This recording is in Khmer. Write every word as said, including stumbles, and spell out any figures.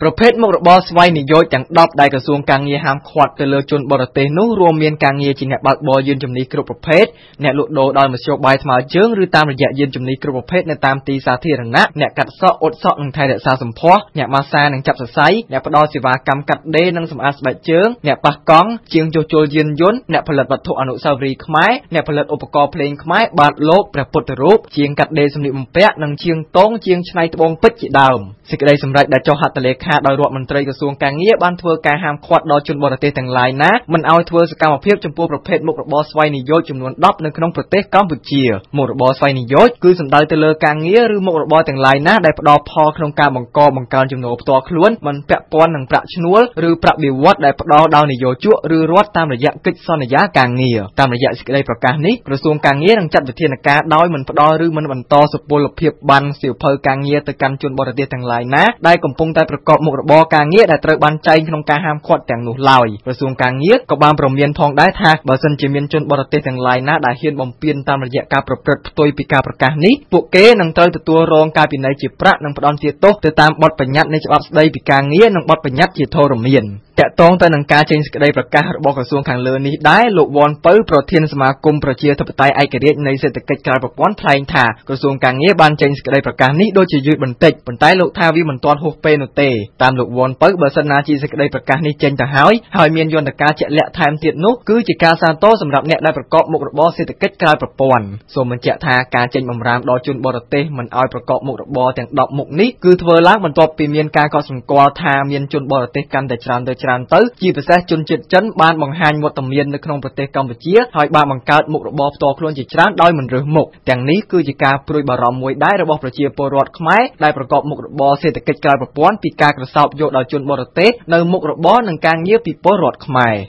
ប្រភេទមុខរបរស្វ័យនិយោជន៍ទាំងដប់ដែលក្រសួងការងារហាមឃាត់ទៅលើជនបរទេសនោះរួមមានការងារជាអ្នកបើកបរយានជំនិះគ្រប់ប្រភេទអ្នកលក់ដូរដោយមធ្យោបាយថ្មើរជើងឬតាមរយៈយានជំនិះគ្រប់ប្រភេទនៅតាមទីសាធារណៈអ្នកកាត់សក់អ៊ុតសក់និងថែរក្សាសម្ផស្សអ្នកម៉ាស្សានិងចាប់សរសៃអ្នកផ្ដល់សេវាកម្មកាត់ដេរនិងសម្អាតស្បែកជើងអ្នកប៉ះកង់ជាងជួសជុលយានយន្តអ្នកផលិតវត្ថុអនុស្សាវរីយ៍ខ្មែរអ្នកផលិតឧបករណ៍ភ្លេងខ្មែរបាតលោកព្រះពុទ្ធរូបជាងកាត់ដេរសម្លៀកបំពាក់និងជាងតងជាងឆ្នៃត្បូងពេជ្រជាដើមសេចក្តីសម្រេចដែលចុះហត្ថលេខាដោយរដ្ឋមន្ត្រីក្រសួងការងារបានធ្វើការហាមឃាត់ដល់ជនបរទេសទាំងឡាយណាមិនឲ្យធ្វើសកម្មភាពចំពោះប្រភេទមុខរបរស្វ័យនិយោជន៍ចំនួនដប់នៅក្នុងប្រទេសកម្ពុជាមុខរបរស្វ័យនិយោជន៍គឺសំដៅទៅលើការងារឬមុខរបរទាំងឡាយណាដែលផ្ដល់ផលក្នុងការបង្កបង្កើនចំណូលផ្ទាល់ខ្លួនមិនពាក់ព័ន្ធនឹងប្រាក់ឈ្នួលឬប្រាក់បៀវត្សដែលផ្ដល់ដោយនយោជកឬរដ្ឋតាមរយៈកិច្ចសន្យាការងារតាមរយៈសេចក្តីប្រកាសនេះក្រសួងការងារនឹងចាត់វិធានការដោយមិនផ្ដល់ឬមិនបន្តសុពលភាពប័ណ្ណសៀវភៅការងារទៅកាន់ជនបរទេសទាំងឡាយណាដែលកំពុងតែប្រកបមុខរបរការងារដែលត្រូវបានចែងក្នុងការហាមឃាត់ទាំងនោះឡើយក្រសួងការងារក៏បានព្រមានផងដែរថាបើសិនជាមានជនបរទេសទាំងឡាយណាដែលហ៊ានបំពានតាមរយៈការប្រព្រឹត្តផ្ទុយពីការប្រកាសនេះពួកគេនឹងត្រូវទទួលរងការពិន័យជាប្រាក់និងផ្ដន្ទាទោសទៅតាមបទបញ្ញត្តិនៃច្បាប់ស្តីពីការងារនិងបទបញ្ញត្តិជាធរមានតាក់ទងទៅនឹងការចេញសេចក្តីប្រកាសរបស់ក្រសួងខាងលើនេះដែរលោកវ៉ាន់ពៅប្រធានសមាគមប្រជាធិបតេយ្យឯករាជ្យនៃសេដ្ឋកិច្ចក្រៅប្រព័ន្ធថ្លែងថាក្រសួងការងារបានចេញសេចក្តីប្រកាសនេះដូចជាយឺតបន្តិចប៉ុន្តែលោកថាវាមិនទាន់ហួសពេលនោះទេតាមលោកវ៉ាន់ពៅបើសិនណាជាសេចក្តីប្រកាសនេះចេញទៅហើយហើយមានយន្តការជាក់លាក់ថែមទៀតនោះគឺជាការសាទរសម្រាប់អ្នកដែលប្រកបមុខរបរសេដ្ឋកិច្ចក្រៅប្រព័ន្ធសូមបញ្ជាក់ថាការចេញបម្រាមដល់ជនបរទេសមិនឲ្យប្រកបមុខរបរទាំងដប់មុខនេះគឺធ្វើឡើងបន្ទាប់ពីមានការកត់សម្គាល់ថាមានជនបរទេសកាន់តែច្រើនទៅច្រើនទៅជាពិសេសជនជាតិចិនបានបង្ហាញវត្តមាននៅក្នុងប្រទេសកម្ពុជាហើយបានបង្កើតមុខរបរផ្ទាល់ខ្លួនជាច្រើនដោយមិនរើសមុខទាំងនេះគឺជាការព្រួយបារម្ភមួយដែររបស់ប្រជាពលរដ្ឋខ្មែរដែលប្រកបមុខរបរសេដ្ឋកិច្ចក្រៅប្រព័ន្ធពីការក្រសោបយកដោយជនបរទេសនៅមុខរបរនិងការងារពីពលរដ្ឋខ្មែរ